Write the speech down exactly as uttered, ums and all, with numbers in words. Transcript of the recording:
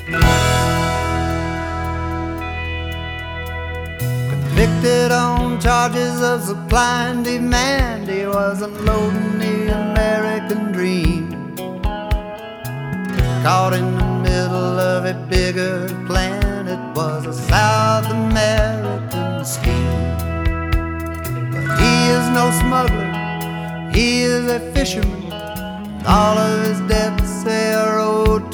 Convicted on charges of supply and demand, he was unloading the American dream. Caught in the middle of a bigger plan, it was a South American scheme. But he is no smuggler, he is a fisherman, and all of his debts they are